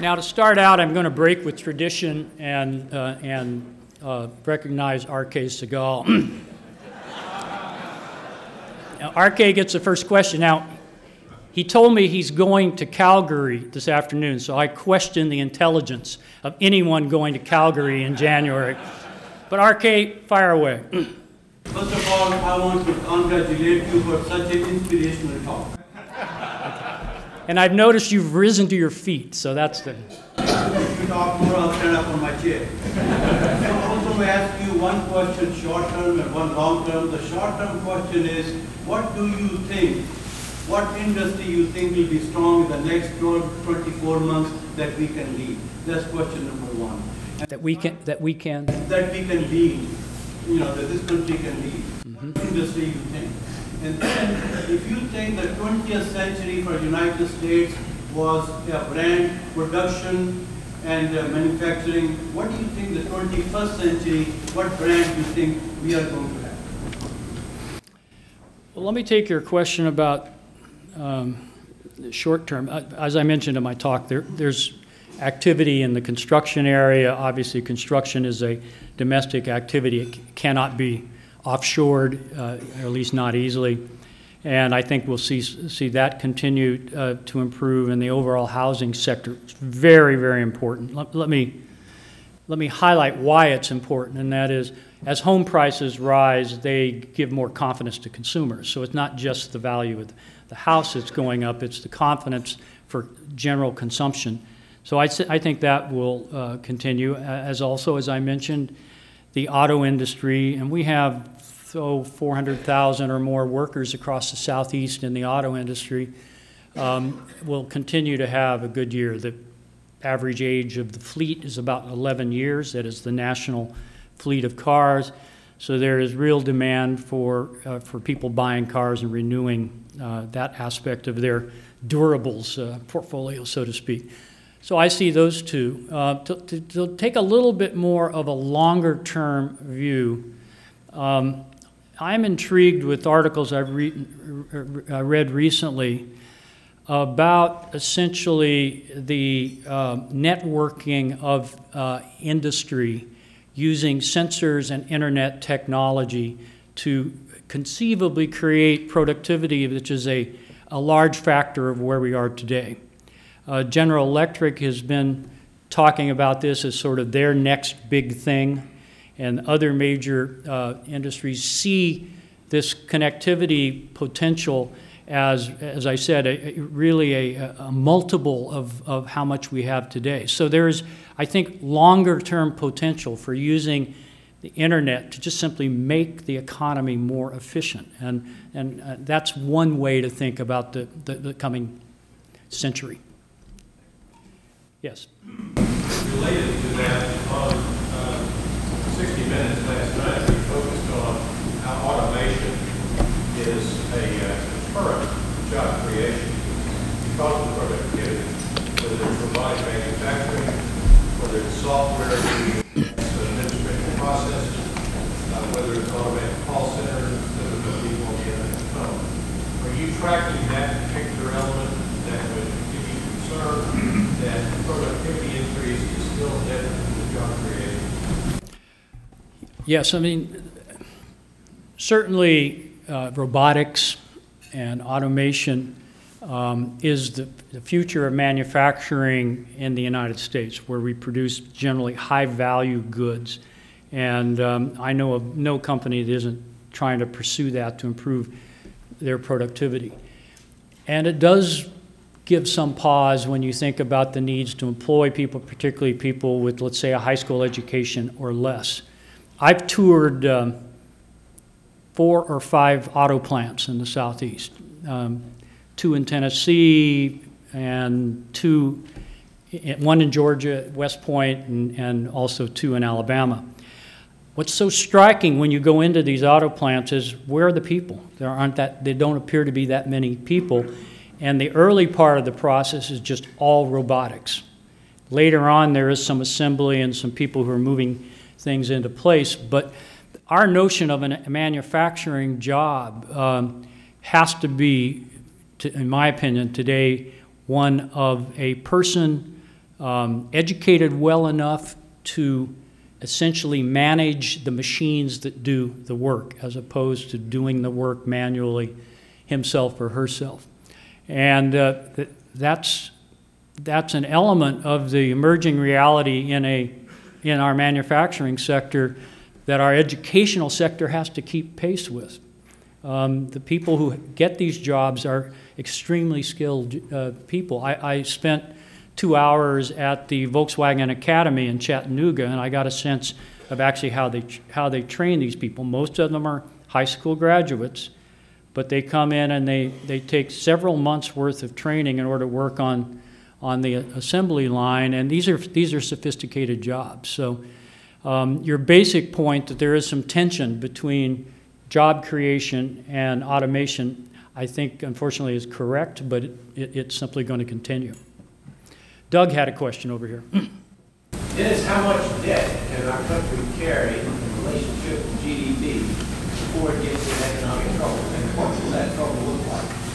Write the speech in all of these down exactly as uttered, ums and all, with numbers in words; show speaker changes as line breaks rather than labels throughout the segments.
Now, to start out, I'm going to break with tradition and, uh, and uh, recognize R K Sehgal. Now, R K gets the first question. Now, he told me he's going to Calgary this afternoon, so I question the intelligence of anyone going to Calgary in January. But R K, fire away.
First of all, I want to congratulate you for such an inspirational talk.
And I've noticed you've risen to your feet, so that's the...
If you talk more, I'll stand up on my chair. So also I ask you one question short term and one long term. The short term question is, what do you think, what industry you think will be strong in the next twelve, twenty-four months that we can lead? That's question number one. And
That we can, that we can...
That we can lead, you know, that this country can lead.
Mm-hmm.
What industry you think? And then, if you think the twentieth century for the United States was a brand production and uh, manufacturing, what do you think the twenty-first century, what brand do you think we are going to have?
Well, let me take your question about um, short term. Uh, as I mentioned in my talk, there, there's activity in the construction area. Obviously, construction is a domestic activity. It c- cannot be offshored, uh, or at least not easily. And I think we'll see see that continue uh, to improve in the overall housing sector. It's very, very important. Let, let me let me highlight why it's important, and that is, as home prices rise, they give more confidence to consumers. So it's not just the value of the house that's going up, it's the confidence for general consumption. So I, I think that will uh, continue, as also, as I mentioned, the auto industry, and we have so four hundred thousand or more workers across the Southeast in the auto industry, um, will continue to have a good year. The average age of the fleet is about eleven years. That is the national fleet of cars. So there is real demand for uh, for people buying cars and renewing uh, that aspect of their durables uh, portfolio, so to speak. So I see those two. Uh, to, to, to take a little bit more of a longer-term view, um, I'm intrigued with articles I've re- uh, read recently about essentially the uh, networking of uh, industry using sensors and internet technology to conceivably create productivity, which is a, a large factor of where we are today. Uh, General Electric has been talking about this as sort of their next big thing, and other major uh, industries see this connectivity potential as, as I said, a, a, really a, a multiple of, of how much we have today. So there's, I think, longer-term potential for using the internet to just simply make the economy more efficient, and, and uh, that's one way to think about the, the, the coming century. Yes.
Related to that, on uh, sixty minutes last night, we focused on how automation is a uh, deterrent to job creation because of productivity, whether it's robotic manufacturing, whether it's software, administrative processes, uh, whether it's automated call centers, whether it's people on the internet phone. Are you tracking that particular element that would give you concern that productivity increase is still different from the job creation?
Yes, I mean, certainly uh, robotics and automation um, is the, the future of manufacturing in the United States, where we produce generally high-value goods. And um, I know of no company that isn't trying to pursue that to improve their productivity. And it does give some pause when you think about the needs to employ people, particularly people with, let's say, a high school education or less. I've toured um, four or five auto plants in the Southeast, um, two in Tennessee and two, one in Georgia, West Point, and, and also two in Alabama. What's so striking when you go into these auto plants is, where are the people? There aren't that, there don't appear to be that many people. And the early part of the process is just all robotics. Later on, there is some assembly and some people who are moving things into place. But our notion of a manufacturing job um, has to be, to, in my opinion, today, one of a person um, educated well enough to essentially manage the machines that do the work as opposed to doing the work manually himself or herself. And uh, th- that's, that's an element of the emerging reality in, a, in our manufacturing sector that our educational sector has to keep pace with. Um, the people who get these jobs are extremely skilled uh, people. I, I spent two hours at the Volkswagen Academy in Chattanooga, and I got a sense of actually how they how they train these people. Most of them are high school graduates, but they come in and they, they take several months worth of training in order to work on on the assembly line, and these are these are sophisticated jobs. So um, your basic point that there is some tension between job creation and automation, I think, unfortunately, is correct, but it, it, it's simply going to continue. Doug had a question over here.
Dennis, how much debt can our country carry in relationship to G D P before it gets in economic trouble? And what does that trouble look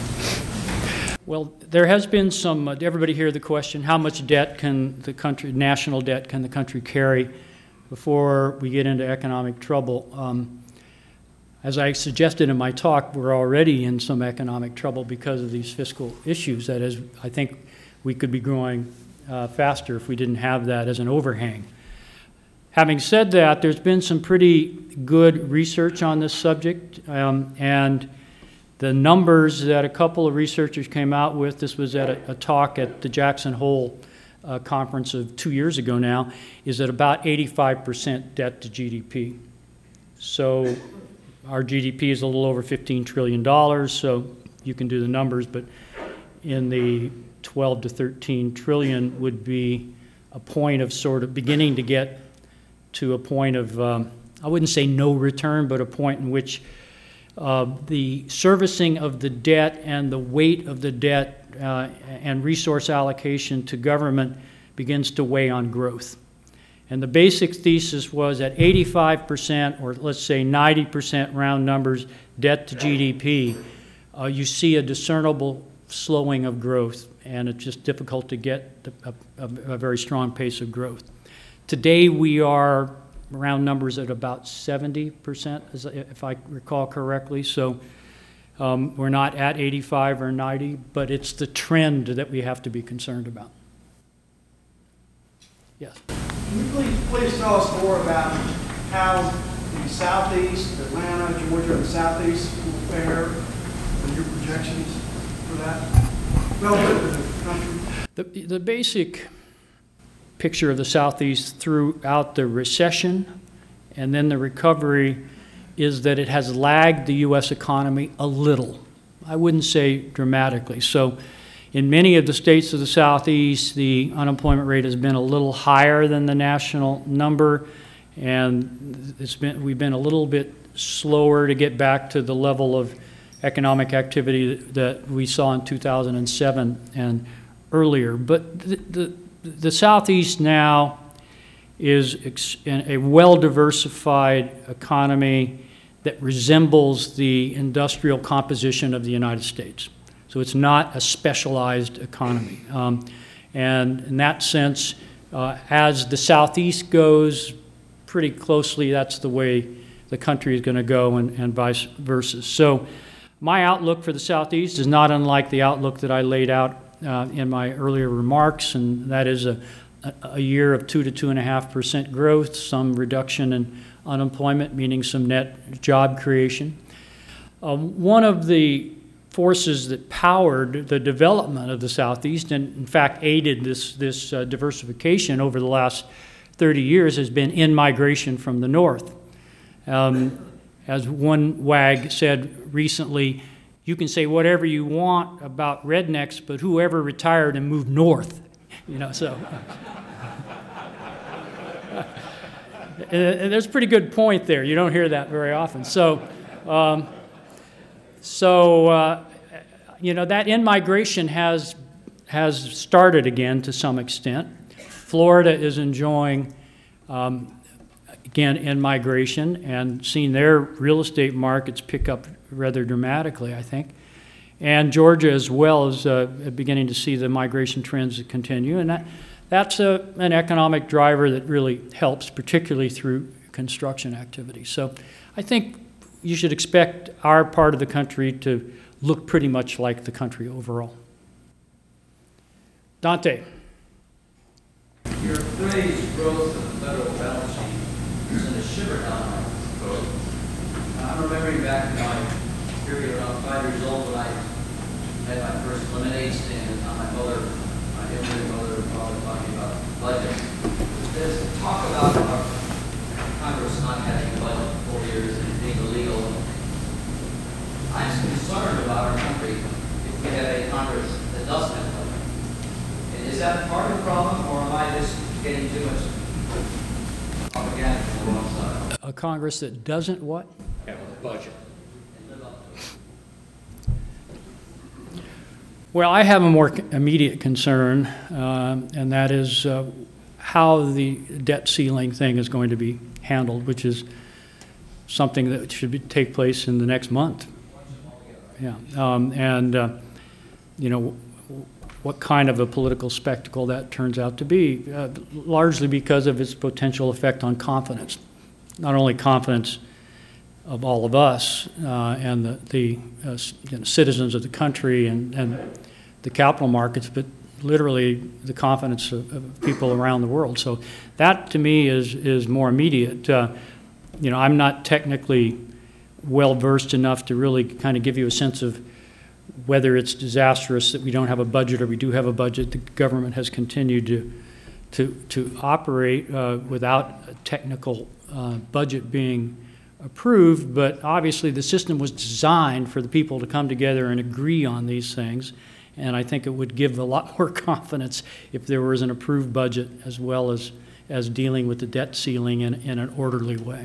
like?
Well, there has been some, uh, everybody hear the question, how much debt can the country, national debt can the country carry before we get into economic trouble? Um, as I suggested in my talk, we're already in some economic trouble because of these fiscal issues. That is, I think we could be growing Uh, faster if we didn't have that as an overhang. Having said that, there's been some pretty good research on this subject, um, and the numbers that a couple of researchers came out with, this was at a, a talk at the Jackson Hole uh, conference of two years ago now, is at about eighty-five percent debt to G D P. So our G D P is a little over fifteen trillion dollars, so you can do the numbers, but in the twelve to thirteen trillion would be a point of sort of beginning to get to a point of, um, I wouldn't say no return, but a point in which uh, the servicing of the debt and the weight of the debt uh, and resource allocation to government begins to weigh on growth. And the basic thesis was at eighty-five percent, or let's say ninety percent round numbers, debt to G D P, uh, you see a discernible slowing of growth, and it's just difficult to get a, a, a very strong pace of growth. Today we are round numbers at about seventy percent, if I recall correctly, so um, we're not at eighty-five or ninety, but it's the trend that we have to be concerned about. Yes?
Can you please, please tell us more about how the Southeast, Atlanta, Georgia, and the Southeast will fare, and your projections for that relative to the country?
The, the basic picture of the Southeast throughout the recession and then the recovery is that it has lagged the U S economy a little. I wouldn't say dramatically. So in many of the states of the Southeast, the unemployment rate has been a little higher than the national number, and it's been, we've been a little bit slower to get back to the level of economic activity that we saw in two thousand seven and earlier. But the, the, the Southeast now is a well-diversified economy that resembles the industrial composition of the United States. So it's not a specialized economy. Um, and in that sense, uh, as the Southeast goes pretty closely, that's the way the country is going to go, and, and vice versa. So my outlook for the Southeast is not unlike the outlook that I laid out uh, in my earlier remarks, and that is a, a, a year of two to two and a half percent growth, some reduction in unemployment, meaning some net job creation. Uh, one of the forces that powered the development of the Southeast, and in fact aided this, this uh, diversification over the last thirty years, has been in-migration from the North. Um, as one wag said recently, you can say whatever you want about rednecks, but whoever retired and moved north, you know, so. And there's a pretty good point there. You don't hear that very often. So, um, so uh, you know, that in-migration has, has started again to some extent. Florida is enjoying, um, again, in-migration and seeing their real estate markets pick up rather dramatically, I think. And Georgia as well is uh, beginning to see the migration trends continue. And that, that's a, an economic driver that really helps, particularly through construction activity. So I think you should expect our part of the country to look pretty much like the country overall. Dante.
Your phrase, growth of the federal balance sheet, is in a shiver down my throat. I'm remembering back to my period around five years old when I had my first lemonade stand, and my mother, my elderly mother, and father talking about budget. There's talk about our Congress not having a budget for four years and being illegal. I'm concerned about our country if we have a Congress that doesn't have a budget. And is that part of the problem, or am I just getting too much propaganda from the wrong side?
A Congress that doesn't what?
Have a budget.
Well, I have a more immediate concern, um, and that is uh, how the debt ceiling thing is going to be handled, which is something that should be, take place in the next month. Yeah, um, and uh, you know, what kind of a political spectacle that turns out to be, uh, largely because of its potential effect on confidence. Not only confidence of all of us uh, and the, the uh, you know, citizens of the country and, and the capital markets, but literally the confidence of, of people around the world. So that, to me, is, is more immediate. Uh, you know, I'm not technically well-versed enough to really kind of give you a sense of whether it's disastrous that we don't have a budget or we do have a budget. The government has continued to, to, to operate uh, without a technical uh, budget being approved, but obviously the system was designed for the people to come together and agree on these things, and I think it would give a lot more confidence if there was an approved budget as well as, as dealing with the debt ceiling in, in an orderly way.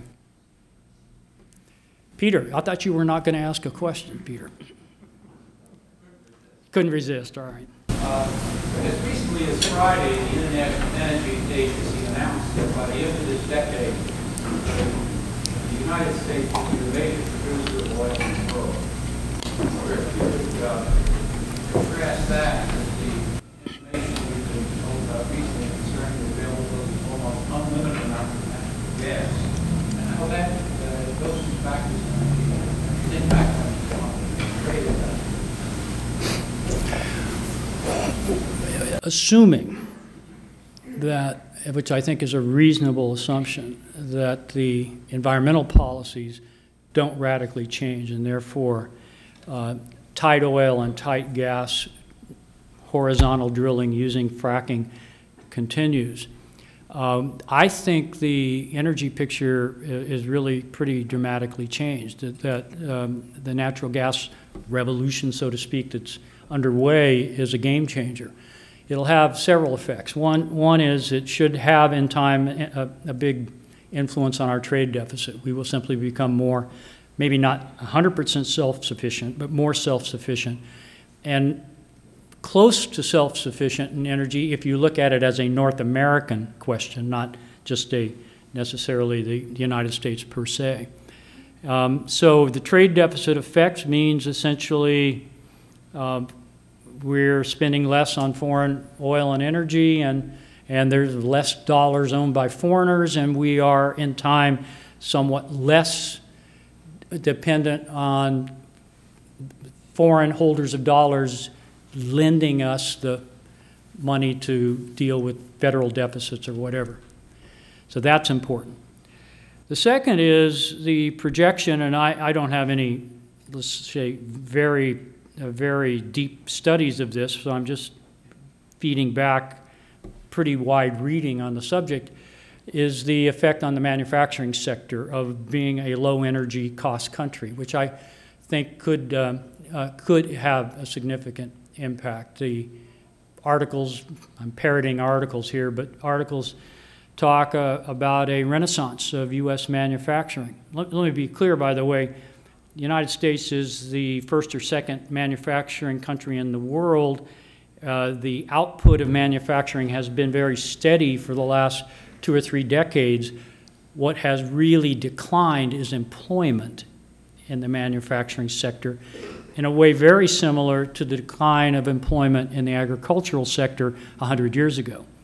Peter, I thought you were not going to ask a question, Peter. Couldn't resist, all right.
Uh, as recently as Friday, the International Energy Agency announced that by the end of this decade, the United States will be the major producer of oil in the world. We're if you could uh, contrast that with the information we've been told about recently concerning the availability of almost unlimited amounts of natural gas, and how that, uh, those two factors uh, impact on the trade of that.
Assuming that, which I think is a reasonable assumption, that the environmental policies don't radically change, and therefore uh, tight oil and tight gas horizontal drilling using fracking continues. Um, I think the energy picture is really pretty dramatically changed, that, that um, the natural gas revolution, so to speak, that's underway is a game changer. It'll have several effects. One, one is it should have in time a, a big influence on our trade deficit. We will simply become more, maybe not one hundred percent self-sufficient, but more self-sufficient and close to self-sufficient in energy if you look at it as a North American question, not just a necessarily the, the United States per se. Um, so the trade deficit effects means essentially um, we're spending less on foreign oil and energy, and, and there's less dollars owned by foreigners, and we are in time somewhat less dependent on foreign holders of dollars lending us the money to deal with federal deficits or whatever. So that's important. The second is the projection, and I, I don't have any, let's say, very Uh, very deep studies of this, so I'm just feeding back pretty wide reading on the subject, is the effect on the manufacturing sector of being a low energy cost country, which I think could, uh, uh, could have a significant impact. The articles, I'm parroting articles here, but articles talk uh, about a renaissance of U S manufacturing. Let, let me be clear, by the way, the United States is the first or second manufacturing country in the world. Uh, the output of manufacturing has been very steady for the last two or three decades. What has really declined is employment in the manufacturing sector in a way very similar to the decline of employment in the agricultural sector one hundred years ago.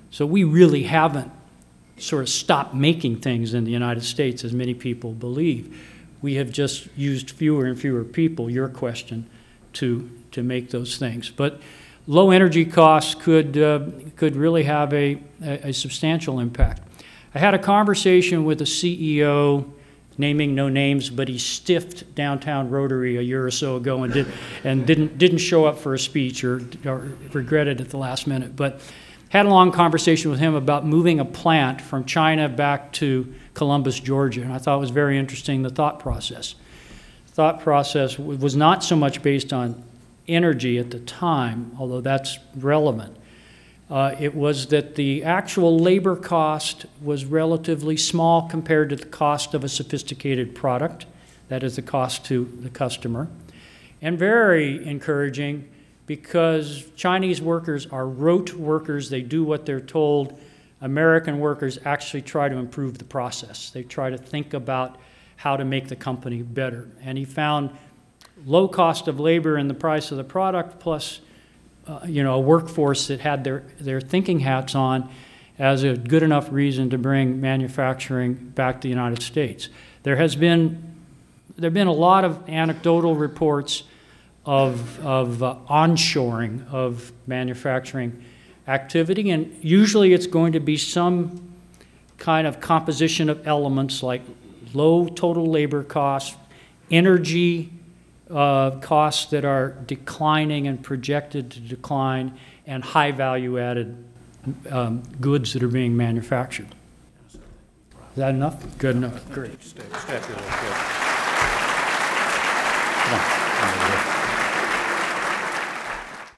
So we really haven't sort of stopped making things in the United States, as many people believe. We have just used fewer and fewer people, your question, to, to make those things. But low energy costs could, uh, could really have a, a, a substantial impact. I had a conversation with a C E O, naming no names, but he stiffed downtown Rotary a year or so ago and, did, and didn't, didn't show up for a speech or, or regretted it at the last minute. But had a long conversation with him about moving a plant from China back to Columbus, Georgia, and I thought it was very interesting, the thought process. Thought process was not so much based on energy at the time, although that's relevant. Uh, it was that the actual labor cost was relatively small compared to the cost of a sophisticated product, that is the cost to the customer, and very encouraging because Chinese workers are rote workers. They do what they're told. American workers actually try to improve the process. They try to think about how to make the company better. And he found low cost of labor in the price of the product plus uh, you know, a workforce that had their, their thinking hats on as a good enough reason to bring manufacturing back to the United States. There has been, there have been a lot of anecdotal reports of, of uh, onshoring of manufacturing activity, and usually it's going to be some kind of composition of elements like low total labor costs, energy uh, costs that are declining and projected to decline, and high value added um, goods that are being manufactured. Is that enough? Good enough. Great.
Step, step, you're good.
Come on.